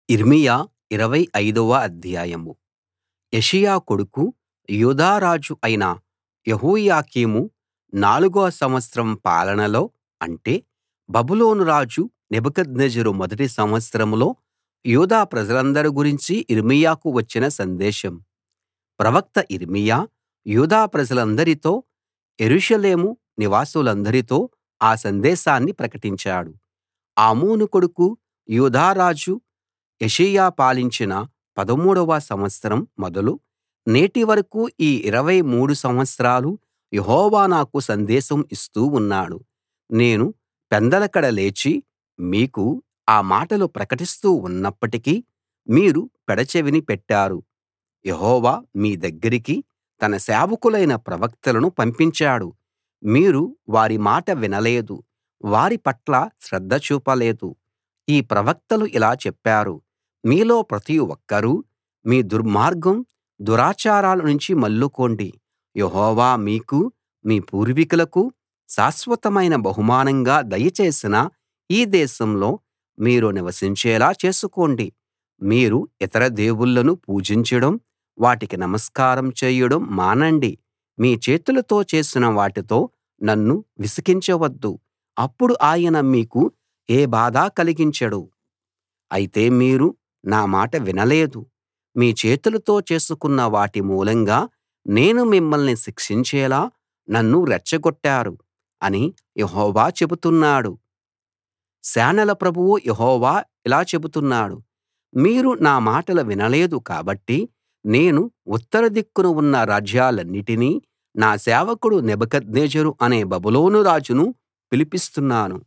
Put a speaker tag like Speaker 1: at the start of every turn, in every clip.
Speaker 1: యిర్మీయా 25వ అధ్యాయం. యోషీయా కొడుకు యూదా రాజు అయిన యెహోయాకీము 4 వ సంవత్సరం పాలనలో, అంటే బబులోను రాజు నెబుకద్నెజరు మొదటి సంవత్సరంలో, యూదా ప్రజలందరి గురించి యిర్మీయాకు వచ్చిన సందేశం. ప్రవక్త యిర్మీయా యూదా ప్రజలందరితో, యెరూషలేము నివాసులందరితో ఆ సందేశాన్ని ప్రకటించాడు. ఆమోను కొడుకు యూదా రాజు యోషీయా పాలించిన 13వ సంవత్సరం మొదలు నేటి వరకూ ఈ 23 సంవత్సరాలు యెహోవా నాకు సందేశం ఇస్తూ ఉన్నాడు. నేను పెందలకడ లేచి మీకు ఆ మాటలు ప్రకటిస్తూ ఉన్నప్పటికీ మీరు పెడచెవిని పెట్టారు. యెహోవా మీ దగ్గరికి తన సేవకులైన ప్రవక్తలను పంపించాడు. మీరు వారి మాట వినలేదు, వారి పట్ల శ్రద్ధ చూపలేదు. ఈ ప్రవక్తలు ఇలా చెప్పారు: మీలో ప్రతి ఒక్కరూ మీ దుర్మార్గం, దురాచారాల నుంచి మళ్లుకోండి. యెహోవా మీకూ మీ పూర్వీకులకూ శాశ్వతమైన బహుమానంగా దయచేసిన ఈ దేశంలో మీరు నివసించేలా చేసుకోండి. మీరు ఇతర దేవుళ్ళను పూజించడం, వాటికి నమస్కారం చేయడం మానండి. మీ చేతులతో చేసిన వాటితో నన్ను విసికించవద్దు. అప్పుడు ఆయన మీకు ఏ బాధా కలిగించడు. అయితే మీరు నా మాట వినలేదు. మీ చేతులతో చేసుకున్న వాటి మూలంగా నేను మిమ్మల్ని శిక్షించేలా నన్ను రెచ్చగొట్టారు అని యెహోవా చెబుతున్నాడు. సేనల ప్రభువు యెహోవా ఇలా చెబుతున్నాడు: మీరు నా మాటలు వినలేదు కాబట్టి నేను ఉత్తర దిక్కున ఉన్న రాజ్యాలన్నిటినీ, నా సేవకుడు నెబుకద్నెజరు అనే బబులోను రాజును పిలిపిస్తున్నాను.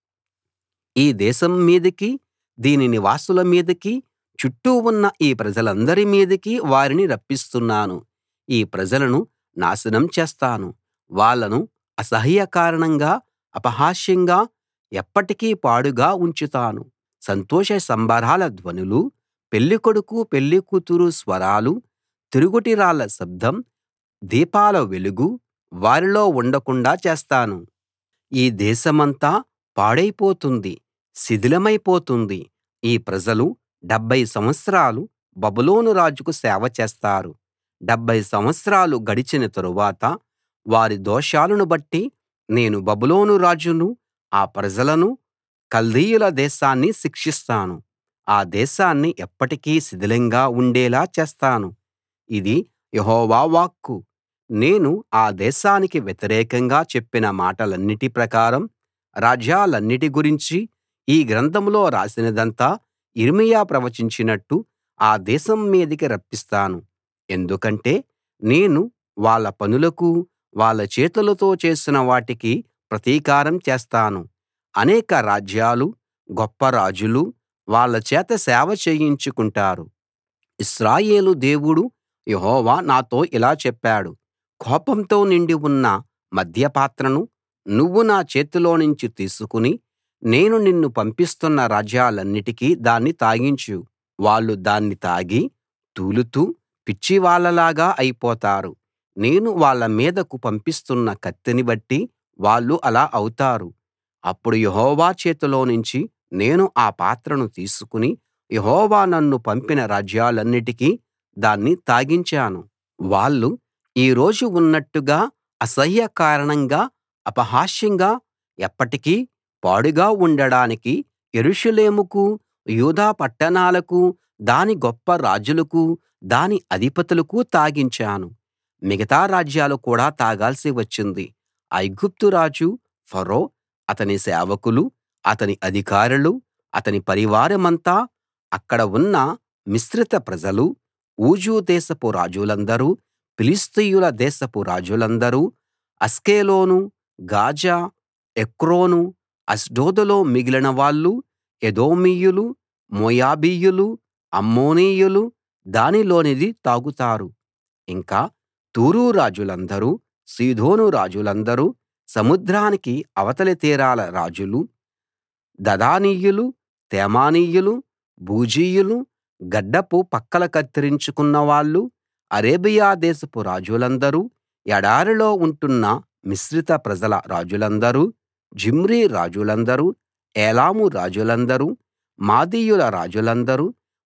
Speaker 1: ఈ దేశం మీదికీ, దీని నివాసుల మీదికీ, చుట్టూ ఉన్న ఈ ప్రజలందరి మీదికీ వారిని రప్పిస్తున్నాను. ఈ ప్రజలను నాశనం చేస్తాను. వాళ్ళను అసహ్యకారణంగా, అపహాస్యంగా, ఎప్పటికీ పాడుగా ఉంచుతాను. సంతోష సంబరాల ధ్వనులూ, పెళ్ళికొడుకు పెళ్ళికూతురు స్వరాలూ, తిరుగటి రాళ్ల శబ్దం, దీపాల వెలుగూ వారిలో ఉండకుండాా చేస్తాను. ఈ దేశమంతా పాడైపోతుంది, శిథిలమైపోతుంది. ఈ ప్రజలు 70 సంవత్సరాలు బబులోను రాజుకు సేవ చేస్తారు. 70 సంవత్సరాలు గడిచిన తరువాత వారి దోషాలను బట్టి నేను బబులోను రాజునూ, ఆ ప్రజలనూ, కల్దీయుల దేశాన్నీ శిక్షిస్తాను. ఆ దేశాన్ని ఎప్పటికీ శిథిలంగా ఉండేలా చేస్తాను. ఇది యెహోవా వాక్కు. నేను ఆ దేశానికి వ్యతిరేకంగా చెప్పిన మాటలన్నిటి ప్రకారం రాజ్యాలన్నిటి గురించి ఈ గ్రంథంలో రాసినదంతా యిర్మీయా ప్రవచించినట్టు ఆ దేశం మీదికి రప్పిస్తాను. ఎందుకంటే నేను వాళ్ళ పనులకూ, వాళ్ళ చేతులతో చేసిన వాటికీ ప్రతీకారం చేస్తాను. అనేక రాజ్యాలూ, గొప్ప రాజులూ వాళ్ళ చేత సేవ చేయించుకుంటారు. ఇశ్రాయేలు దేవుడు యెహోవా నాతో ఇలా చెప్పాడు: కోపంతో నిండి ఉన్న మద్యపాత్రను నువ్వు నా చేతిలోనుంచి తీసుకుని నేను నిన్ను పంపిస్తున్న రాజ్యాలన్నిటికీ దాన్ని తాగించు. వాళ్ళు దాన్ని తాగి తూలుతూ పిచ్చివాళ్ళలాగా అయిపోతారు. నేను వాళ్ళ మీదకు పంపిస్తున్న కత్తిని బట్టి వాళ్ళు అలా అవుతారు. అప్పుడు యెహోవా చేతిలోనుంచి నేను ఆ పాత్రను తీసుకుని యెహోవా నన్ను పంపిన రాజ్యాలన్నిటికీ దాన్ని తాగించాను. వాళ్ళు ఈ రోజు ఉన్నట్టుగా అసహ్యకారణంగా, అపహాస్యంగా, ఎప్పటికీ పాడుగా ఉండడానికి యెరూషలేముకూ, యూదా పట్టణాలకూ, దాని గొప్ప రాజులకూ, దాని అధిపతులకూ తాగించాను. మిగతా రాజ్యాలు కూడా తాగాల్సి వచ్చింది. ఐగుప్తు రాజు ఫరో, అతని సేవకులు, అతని అధికారులు, అతని పరివారమంతా, అక్కడ ఉన్న మిశ్రిత ప్రజలు, ఊజు దేశపు రాజులందరూ, ఫిలిష్తీయుల దేశపు రాజులందరూ, అష్కెలోను, గాజా, ఎక్రోను, అష్డోదులో మిగిలిన వాళ్ళు, ఎదోమీయులు, మోయాబీయులు, అమ్మోనీయులు దానిలోనిది తాగుతారు. ఇంకా తూరు రాజులందరూ, సీదోను రాజులందరూ, సముద్రానికి అవతలి తీరాల రాజులు, దదానీయులు, తేమానీయులు, బూజీయులు, గడ్డపు పక్కలు కత్తిరించుకున్న వాళ్ళు, అరేబియా దేశపు రాజులందరూ, ఎడారిలో ఉంటున్న మిశ్రిత ప్రజల రాజులందరూ, జిమ్రీ రాజులందరూ, ఏలాము రాజులందరూ, మాదీయుల రాజులందరూ,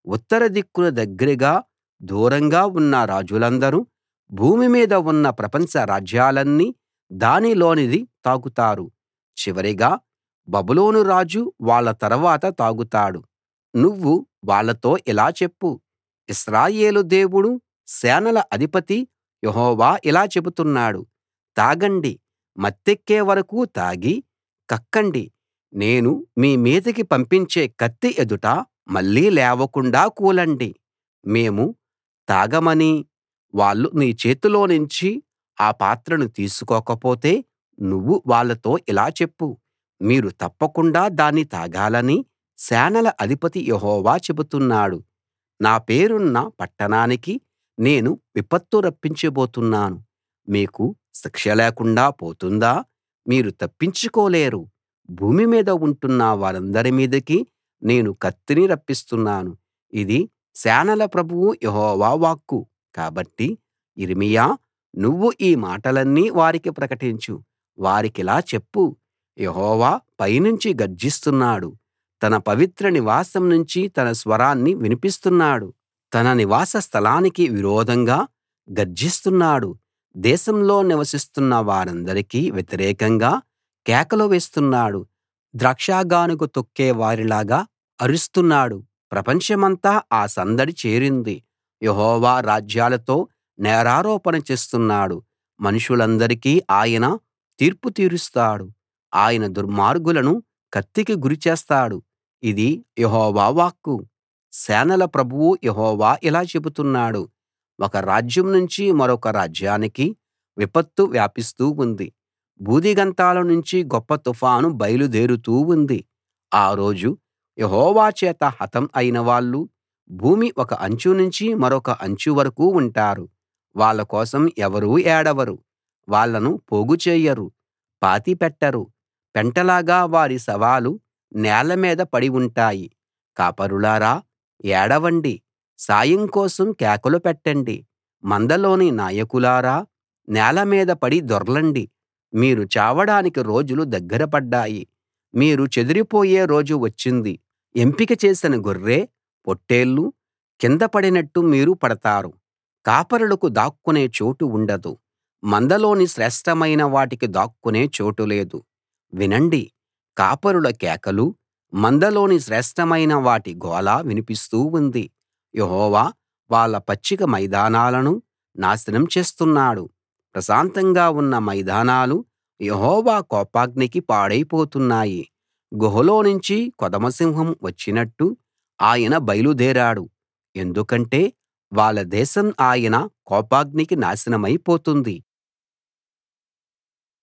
Speaker 1: ఉత్తర దిక్కున దగ్గరగా దూరంగా ఉన్న రాజులందరూ భూమి మీద ఉన్న ప్రపంచ రాజ్యాలన్నీ దానిలోనిది తాగుతారు చివరిగా బబులోను రాజు వాళ్ళ తర్వాత తాగుతాడు నువ్వు వాళ్ళతో ఇలా చెప్పు ఇశ్రాయేలు దేవుడు సేనల అధిపతి యెహోవా ఇలా చెబుతున్నాడు తాగండి మత్తెక్కే వరకూ తాగి కక్కండి నేను మీ మీదికి పంపించే కత్తి ఎదుట మళ్ళీ లేవకుండా కూలండి మేము తాగమని వాళ్ళు నీ చేతిలోనుంచి ఆ పాత్రను తీసుకోకపోతే నువ్వు వాళ్ళతో ఇలా చెప్పు మీరు తప్పకుండా దాన్ని తాగాలని సేనల అధిపతి యెహోవా చెబుతున్నాడు నా పేరున్న పట్టణానికి నేను విపత్తు రప్పించబోతున్నాను మీకు శిక్ష లేకుండా పోతుందా మీరు తప్పించుకోలేరు భూమి మీద ఉంటున్న వారందరి మీదికి నేను కత్తిని రప్పిస్తున్నాను ఇది సేనల ప్రభువు యెహోవా వాక్కు కాబట్టి యిర్మీయా నువ్వు ఈ మాటలన్నీ వారికి ప్రకటించు వారికిలా చెప్పు యెహోవా పైనుంచి గర్జిస్తున్నాడు తన పవిత్ర నివాసం నుంచి తన స్వరాన్ని వినిపిస్తున్నాడు తన నివాస స్థలానికి విరోధంగా గర్జిస్తున్నాడు దేశంలో నివసిస్తున్న వారందరికీ వ్యతిరేకంగా కేకలు వేస్తున్నాడు ద్రాక్షగానుగ తొక్కే వారిలాగా అరుస్తున్నాడు ప్రపంచమంతా ఆ సందడి చేరింది యెహోవా రాజ్యాలతో నేరారోపణ చేస్తున్నాడు మనుషులందరికీ ఆయన తీర్పు తీరుస్తాడు ఆయన దుర్మార్గులను కత్తికి గురిచేస్తాడు ఇది యెహోవా వాక్కు సేనల ప్రభువు యెహోవా ఇలా చెబుతున్నాడు ఒక రాజ్యం నుంచి మరొక రాజ్యానికి విపత్తు వ్యాపిస్తూ ఉంది భూదిగంతాల నుంచి గొప్ప తుఫాను బయలుదేరుతూ ఉంది ఆ రోజు యెహోవా చేత హతం అయిన వాళ్ళు భూమి ఒక అంచు నుంచి మరొక అంచు వరకూ ఉంటారు వాళ్ళ కోసం ఎవరూ ఏడవరు వాళ్ళను పోగు చేయరు పాతిపెట్టరు పెంటలాగా వారి శవాలు నేల మీద పడి ఉంటాయి కాపరులారా ఏడవండి సాయం కోసం కేకలు పెట్టండి మందలోని నాయకులారా నేల మీద పడి దొర్లండి మీరు చావడానికి రోజులు దగ్గర పడ్డాయి మీరు చెదిరిపోయే రోజు వచ్చింది ఎంపిక చేసిన గొర్రె పొట్టేళ్ళు కింద పడినట్టు మీరు పడతారు కాపరులకు దాక్కునే చోటు ఉండదు మందలోని శ్రేష్ఠమైన వాటికి దాక్కునే చోటు లేదు వినండి కాపరుల కేకలు మందలోని శ్రేష్ఠమైన వాటి గోల వినిపిస్తూ ఉంది యెహోవా వాళ్ళ పచ్చిక మైదానాలను నాశనం చేస్తున్నాడు ప్రశాంతంగా ఉన్న మైదానాలు యెహోవా కోపాగ్నికి పాడైపోతున్నాయి గుహలోనుంచి కొదమసింహం వచ్చినట్టు ఆయన బయలుదేరాడు ఎందుకంటే వాళ్ళ దేశం ఆయన కోపాగ్నికి నాశనమైపోతుంది